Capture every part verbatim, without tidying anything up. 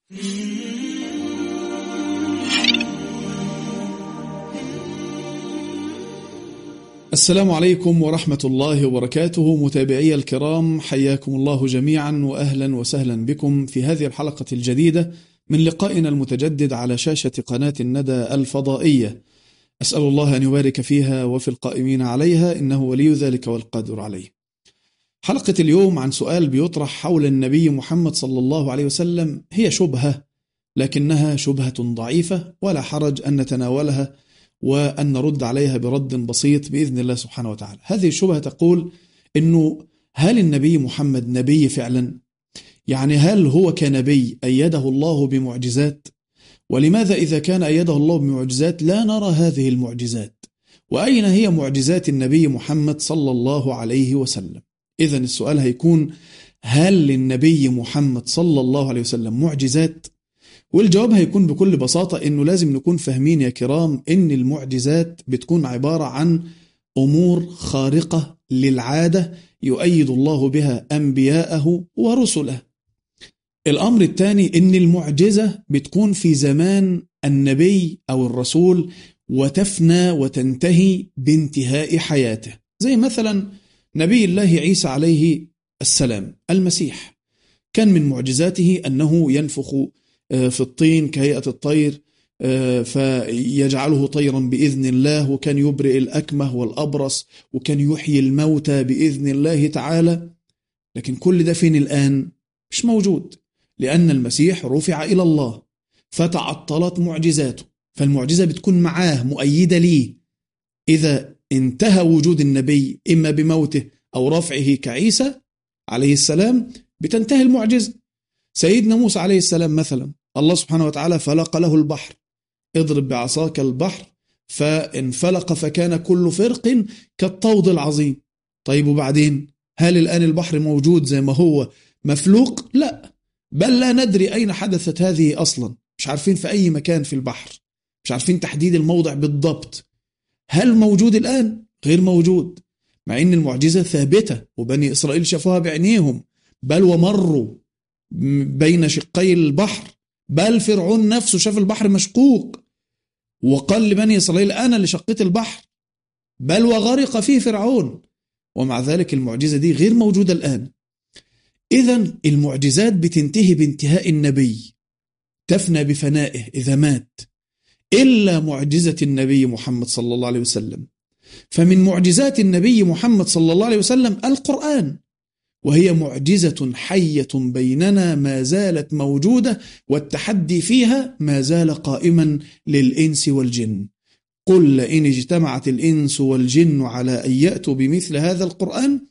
السلام عليكم ورحمة الله وبركاته. متابعي الكرام، حياكم الله جميعا وأهلا وسهلا بكم في هذه الحلقة الجديدة من لقائنا المتجدد على شاشة قناة الندى الفضائية. أسأل الله أن يبارك فيها وفي القائمين عليها، إنه ولي ذلك والقادر عليه. حلقة اليوم عن سؤال بيطرح حول النبي محمد صلى الله عليه وسلم، هي شبهة لكنها شبهة ضعيفة ولا حرج أن نتناولها وأن نرد عليها برد بسيط بإذن الله سبحانه وتعالى. هذه الشبهة تقول إنه هل النبي محمد نبي فعلا؟ يعني هل هو كنبي أيده الله بمعجزات؟ ولماذا إذا كان أيده الله بمعجزات لا نرى هذه المعجزات؟ وأين هي معجزات النبي محمد صلى الله عليه وسلم؟ إذن السؤال هيكون: هل للنبي محمد صلى الله عليه وسلم معجزات؟ والجواب هيكون بكل بساطة إنه لازم نكون فاهمين يا كرام إن المعجزات بتكون عبارة عن أمور خارقة للعادة يؤيد الله بها أنبياءه ورسله. الأمر الثاني إن المعجزة بتكون في زمان النبي أو الرسول وتفنى وتنتهي بانتهاء حياته، زي مثلا نبي الله عيسى عليه السلام المسيح، كان من معجزاته أنه ينفخ في الطين كهيئة الطير فيجعله طيرا بإذن الله، وكان يبرئ الأكمه والأبرص، وكان يحيي الموتى بإذن الله تعالى. لكن كل ده فين الآن؟ مش موجود، لأن المسيح رفع إلى الله فتعطلت معجزاته. فالمعجزة بتكون معاه مؤيدة ليه. إذا انتهى وجود النبي إما بموته أو رفعه كعيسى عليه السلام بتنتهي المعجزة. سيدنا موسى عليه السلام مثلا، الله سبحانه وتعالى فلق له البحر، اضرب بعصاك البحر فانفلق فكان كل فرق كالطود العظيم. طيب وبعدين؟ هل الآن البحر موجود زي ما هو مفلوق؟ لا، بل لا ندري أين حدثت هذه أصلا، مش عارفين في أي مكان في البحر، مش عارفين تحديد الموضع بالضبط. هل موجود الآن؟ غير موجود، مع أن المعجزة ثابتة وبني إسرائيل شافوها بعينيهم، بل ومروا بين شقي البحر، بل فرعون نفسه شاف البحر مشقوق وقال لبني إسرائيل أنا اللي شقيت البحر، بل وغرق فيه فرعون. ومع ذلك المعجزة دي غير موجودة الآن. إذن المعجزات بتنتهي بانتهاء النبي، تفنى بفنائه إذا مات، إلا معجزة النبي محمد صلى الله عليه وسلم. فمن معجزات النبي محمد صلى الله عليه وسلم القرآن، وهي معجزة حية بيننا ما زالت موجودة، والتحدي فيها ما زال قائما للإنس والجن. قل لئن اجتمعت الإنس والجن على أن يأتوا بمثل هذا القرآن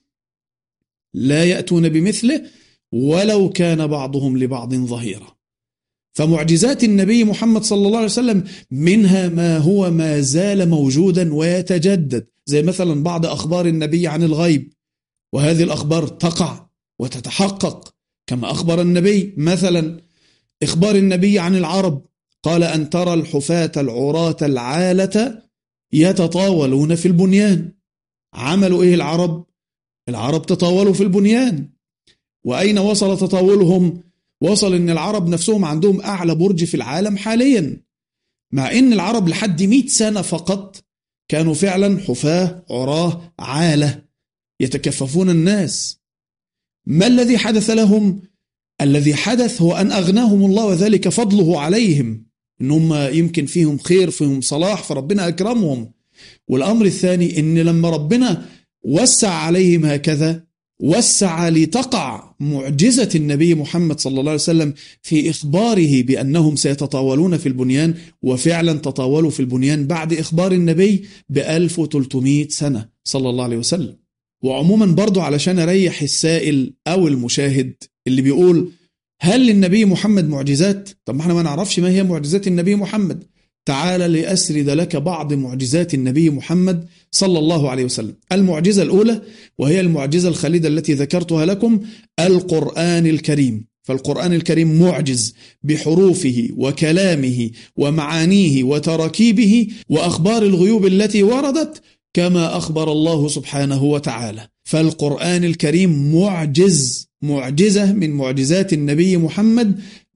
لا يأتون بمثله ولو كان بعضهم لبعض ظهيرا. فمعجزات النبي محمد صلى الله عليه وسلم منها ما هو ما زال موجودا ويتجدد، زي مثلا بعض أخبار النبي عن الغيب، وهذه الأخبار تقع وتتحقق كما أخبر النبي. مثلا إخبار النبي عن العرب، قال أن ترى الحفاة العراة العالة يتطاولون في البنيان. عملوا إيه العرب؟ العرب تطاولوا في البنيان. وأين وصل تطاولهم؟ وصل أن العرب نفسهم عندهم أعلى برج في العالم حاليا، مع أن العرب لحد مئة سنة فقط كانوا فعلا حفاة عراه عالة يتكففون الناس. ما الذي حدث لهم؟ الذي حدث هو أن أغناهم الله، وذلك فضله عليهم، إنهم يمكن فيهم خير فيهم صلاح فربنا أكرمهم. والأمر الثاني إن لما ربنا وسع عليهم هكذا وسع لتقع معجزة النبي محمد صلى الله عليه وسلم في إخباره بأنهم سيتطاولون في البنيان، وفعلا تطاولوا في البنيان بعد إخبار النبي بألف وثلاثمائة سنة صلى الله عليه وسلم. وعموما برضو علشان أريح السائل أو المشاهد اللي بيقول هل للنبي محمد معجزات؟ طب ما احنا ما نعرفش ما هي معجزات النبي محمد. تعال لأسرد لك بعض معجزات النبي محمد صلى الله عليه وسلم. المعجزة الأولى وهي المعجزة الخالدة التي ذكرتها لكم، القرآن الكريم. فالقرآن الكريم معجز بحروفه وكلامه ومعانيه وتراكيبه وأخبار الغيوب التي وردت كما أخبر الله سبحانه وتعالى. فالقرآن الكريم معجز، معجزة من معجزات النبي محمد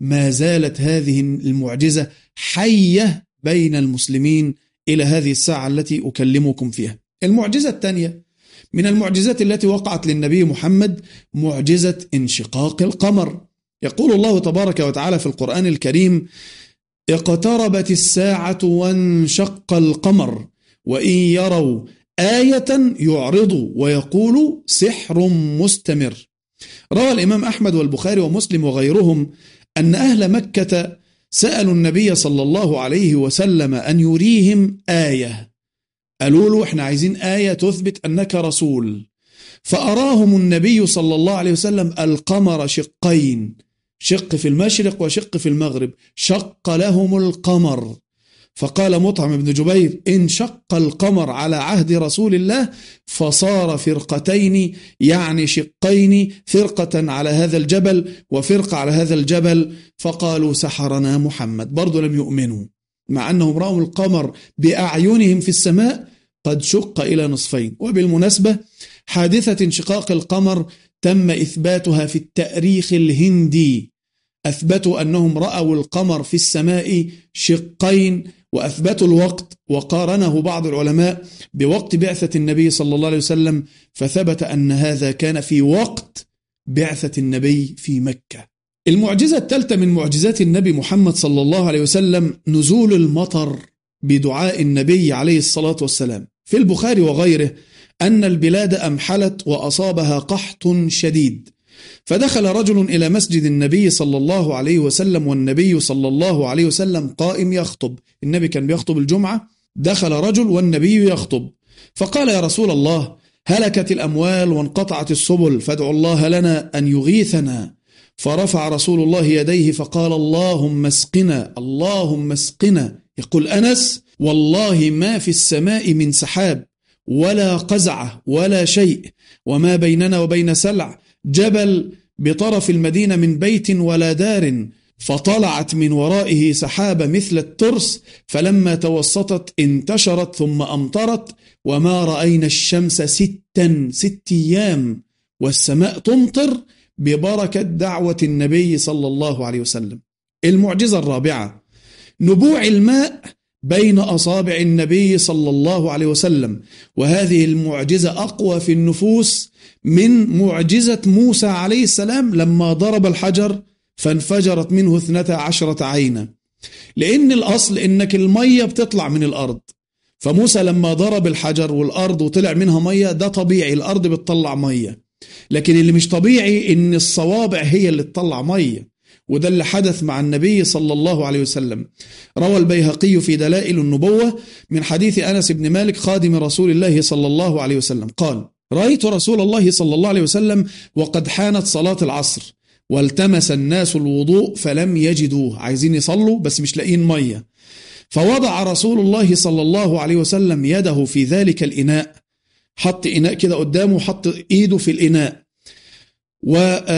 ما زالت هذه المعجزة حية بين المسلمين إلى هذه الساعة التي أكلمكم فيها. المعجزة الثانية من المعجزات التي وقعت للنبي محمد معجزة انشقاق القمر. يقول الله تبارك وتعالى في القرآن الكريم: اقتربت الساعة وانشق القمر وإن يروا آية يعرضوا ويقولوا سحر مستمر. روى الإمام أحمد والبخاري ومسلم وغيرهم أن أهل مكة سألوا النبي صلى الله عليه وسلم أن يريهم آية، قالوا له احنا عايزين آية تثبت أنك رسول، فأراهم النبي صلى الله عليه وسلم القمر شقين، شق في المشرق وشق في المغرب، شق لهم القمر. فقال مطعم بن جبير: إن شق القمر على عهد رسول الله فصار فرقتين، يعني شقين، فرقة على هذا الجبل وفرقة على هذا الجبل، فقالوا سحرنا محمد. برضو لم يؤمنوا مع أنهم رأوا القمر بأعينهم في السماء قد شق إلى نصفين. وبالمناسبة حادثة انشقاق القمر تم إثباتها في التاريخ الهندي، أثبتوا أنهم رأوا القمر في السماء شقين، وأثبتوا الوقت، وقارنه بعض العلماء بوقت بعثة النبي صلى الله عليه وسلم، فثبت أن هذا كان في وقت بعثة النبي في مكة. المعجزة الثالثة من معجزات النبي محمد صلى الله عليه وسلم نزول المطر بدعاء النبي عليه الصلاة والسلام. في البخاري وغيره أن البلاد أمحلت وأصابها قحط شديد، فدخل رجل إلى مسجد النبي صلى الله عليه وسلم والنبي صلى الله عليه وسلم قائم يخطب. النبي كان بيخطب الجمعة، دخل رجل والنبي يخطب، فقال: يا رسول الله، هلكت الأموال وانقطعت السبل، فادعوا الله لنا أن يغيثنا. فرفع رسول الله يديه فقال: اللهم اسقنا، اللهم اسقنا. يقول أنس: والله ما في السماء من سحاب ولا قزعة ولا شيء، وما بيننا وبين سلع جبل بطرف المدينة من بيت ولا دار، فطلعت من ورائه سحابة مثل الترس، فلما توسطت انتشرت ثم أمطرت، وما رأينا الشمس ستا ست أيام والسماء تمطر ببركة دعوة النبي صلى الله عليه وسلم. المعجزة الرابعة نبوع الماء بين أصابع النبي صلى الله عليه وسلم، وهذه المعجزة أقوى في النفوس من معجزة موسى عليه السلام لما ضرب الحجر فانفجرت منه اثنتا عشرة عينا، لأن الأصل إنك المية بتطلع من الأرض، فموسى لما ضرب الحجر والأرض وطلع منها مية ده طبيعي، الأرض بتطلع مية، لكن اللي مش طبيعي إن الصوابع هي اللي تطلع مية، وده اللي حدث مع النبي صلى الله عليه وسلم. روى البيهقي في دلائل النبوة من حديث أنس بن مالك خادم رسول الله صلى الله عليه وسلم قال: رأيت رسول الله صلى الله عليه وسلم وقد حانت صلاة العصر، والتمس الناس الوضوء فلم يجدوه، عايزين يصلوا بس مش لاقين مية، فوضع رسول الله صلى الله عليه وسلم يده في ذلك الإناء، حط إناء كده قدامه، حط إيده في الإناء، و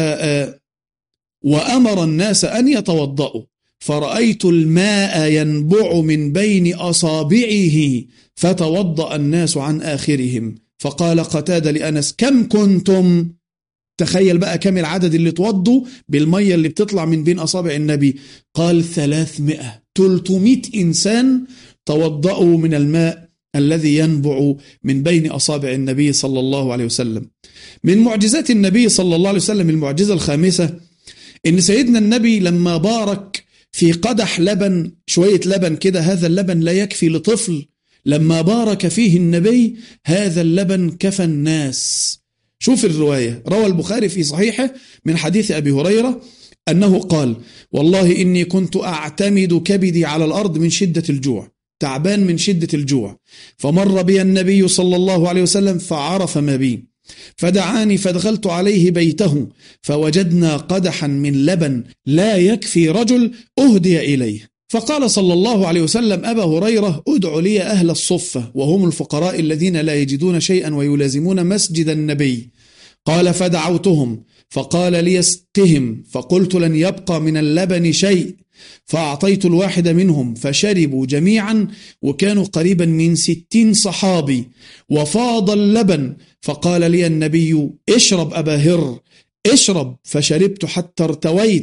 وأمر الناس أن يتوضأوا، فرأيت الماء ينبع من بين أصابعه، فتوضأ الناس عن آخرهم. فقال قتادة لأنس: كم كنتم؟ تخيل بقى كم العدد اللي توضوا بالمية اللي بتطلع من بين أصابع النبي. قال: ثلاثمائة، ثلاثمائة إنسان توضأوا من الماء الذي ينبع من بين أصابع النبي صلى الله عليه وسلم. من معجزات النبي صلى الله عليه وسلم المعجزة الخامسة إن سيدنا النبي لما بارك في قدح لبن، شوية لبن كده، هذا اللبن لا يكفي لطفل، لما بارك فيه النبي هذا اللبن كفى الناس. شوف الرواية، روى البخاري في صحيحه من حديث أبي هريرة أنه قال: والله إني كنت أعتمد كبدي على الأرض من شدة الجوع، تعبان من شدة الجوع، فمر بي النبي صلى الله عليه وسلم فعرف ما بي، فدعاني فدخلت عليه بيته، فوجدنا قدحا من لبن لا يكفي رجل أهدي إليه، فقال صلى الله عليه وسلم: أبا هريرة، ادع لي أهل الصفة وهم الفقراء الذين لا يجدون شيئا ويلازمون مسجد النبي. قال: فدعوتهم، فقال لي: اسقهم، فقلت: لن يبقى من اللبن شيء، فأعطيت الواحد منهم فشربوا جميعا، وكانوا قريبا من ستين صحابي، وفاض اللبن، فقال لي النبي: اشرب أبا هر، اشرب، فشربت حتى ارتويت،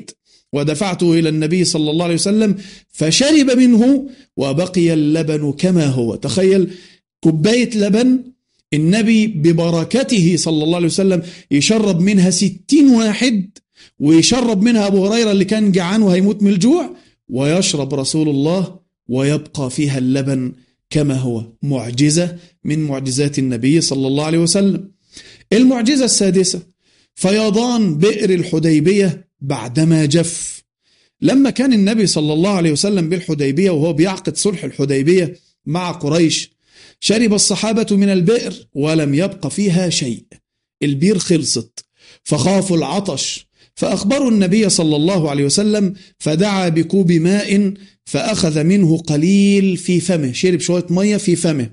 ودفعته إلى النبي صلى الله عليه وسلم فشرب منه وبقي اللبن كما هو. تخيل كوباية لبن النبي ببركته صلى الله عليه وسلم يشرب منها ستين واحد، ويشرب منها أبو هريرة اللي كان جعان وهيموت من الجوع، ويشرب رسول الله ويبقى فيها اللبن كما هو. معجزة من معجزات النبي صلى الله عليه وسلم. المعجزة السادسة فيضان بئر الحديبية بعدما جف. لما كان النبي صلى الله عليه وسلم بالحديبية وهو بيعقد صلح الحديبية مع قريش، شرب الصحابة من البئر ولم يبق فيها شيء، البير خلصت، فخافوا العطش، فأخبروا النبي صلى الله عليه وسلم، فدعا بكوب ماء فأخذ منه قليل في فمه، شرب شوية مية في فمه،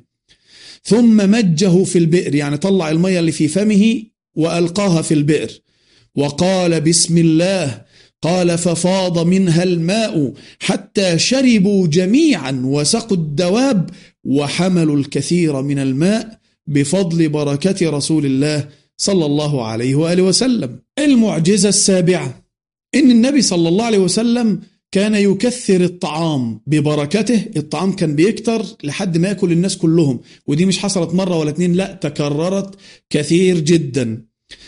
ثم مجه في البئر، يعني طلع المية اللي في فمه وألقاها في البئر، وقال بسم الله، قال ففاض منها الماء حتى شربوا جميعا وسقوا الدواب وحملوا الكثير من الماء بفضل بركة رسول الله صلى الله عليه وآله وسلم. المعجزة السابعة إن النبي صلى الله عليه وسلم كان يكثر الطعام ببركته. الطعام كان بيكتر لحد ما يأكل الناس كلهم، ودي مش حصلت مرة ولا اتنين، لا تكررت كثير جدا.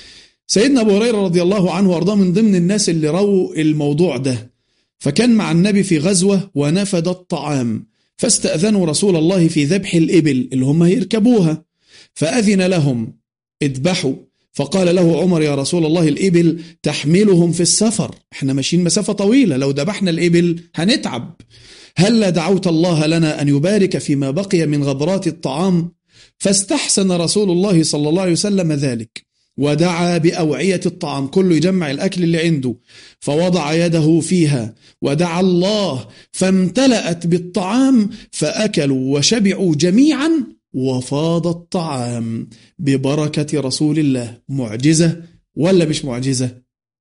سيدنا أبو هريرة رضي الله عنه وأرضاه من ضمن الناس اللي رووا الموضوع ده، فكان مع النبي في غزوة ونفد الطعام، فاستأذنوا رسول الله في ذبح الإبل اللي هم يركبوها، فأذن لهم اذبحوا. فقال له عمر يا رسول الله الإبل تحملهم في السفر، احنا ماشيين مسافة طويلة، لو ذبحنا الإبل هنتعب، هل دعوت الله لنا أن يبارك فيما بقي من غبرات الطعام؟ فاستحسن رسول الله صلى الله عليه وسلم ذلك، ودعا بأوعية الطعام، كله يجمع الأكل اللي عنده، فوضع يده فيها ودعا الله فامتلأت بالطعام، فأكلوا وشبعوا جميعا وفاض الطعام ببركة رسول الله. معجزة ولا مش معجزة؟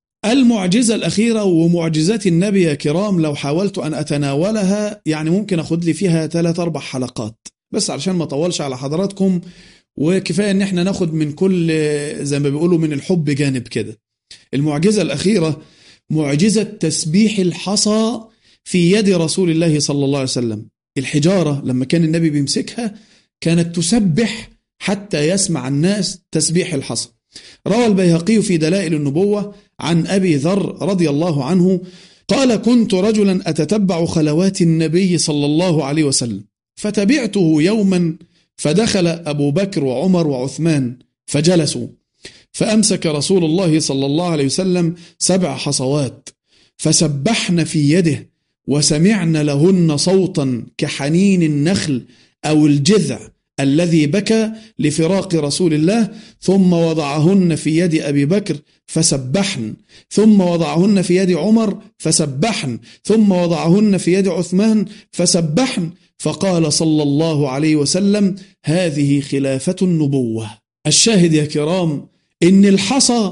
المعجزة الأخيرة ومعجزات النبي يا كرام لو حاولت أن أتناولها يعني ممكن أخذ لي فيها ثلاث أربع حلقات، بس علشان ما أطولش على حضراتكم، وكفاية ان احنا ناخد من كل زي ما بيقولوا من الحب جانب كده. المعجزة الأخيرة معجزة تسبيح الحصى في يد رسول الله صلى الله عليه وسلم. الحجارة لما كان النبي بيمسكها كانت تسبح حتى يسمع الناس تسبيح الحصى. روى البيهقي في دلائل النبوة عن أبي ذر رضي الله عنه قال كنت رجلا أتتبع خلوات النبي صلى الله عليه وسلم، فتبعته يوما فدخل أبو بكر وعمر وعثمان فجلسوا، فأمسك رسول الله صلى الله عليه وسلم سبع حصوات فسبحن في يده، وسمعن لهن صوتا كحنين النخل أو الجذع الذي بكى لفراق رسول الله، ثم وضعهن في يد أبي بكر فسبحن، ثم وضعهن في يد عمر فسبحن، ثم وضعهن في يد عثمان فسبحن، فقال صلى الله عليه وسلم هذه خلافة النبوة. الشاهد يا كرام إن الحصى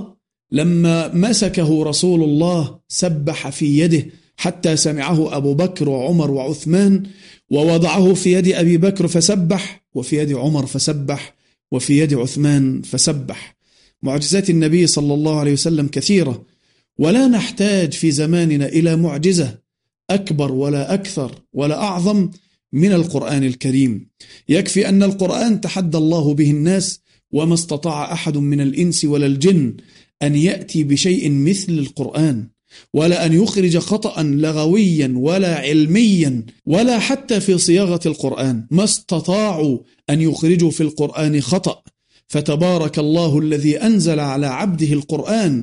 لما مسكه رسول الله سبح في يده حتى سمعه أبو بكر وعمر وعثمان، ووضعه في يد أبي بكر فسبح، وفي يد عمر فسبح، وفي يد عثمان فسبح. معجزات النبي صلى الله عليه وسلم كثيرة، ولا نحتاج في زماننا إلى معجزة أكبر ولا أكثر ولا أعظم من القرآن الكريم. يكفي أن القرآن تحدى الله به الناس، وما استطاع أحد من الإنس ولا الجن أن يأتي بشيء مثل القرآن، ولا أن يخرج خطأ لغويا ولا علميا ولا حتى في صياغة القرآن، ما استطاعوا أن يخرجوا في القرآن خطأ. فتبارك الله الذي أنزل على عبده القرآن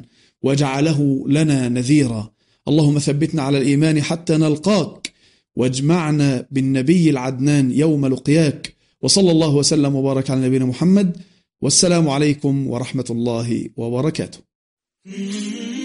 وجعله لنا نذيرا. اللهم ثبتنا على الإيمان حتى نلقاك، واجمعنا بالنبي العدنان يوم لقياك. وصلى الله وسلم وبارك على نبينا محمد، والسلام عليكم ورحمة الله وبركاته.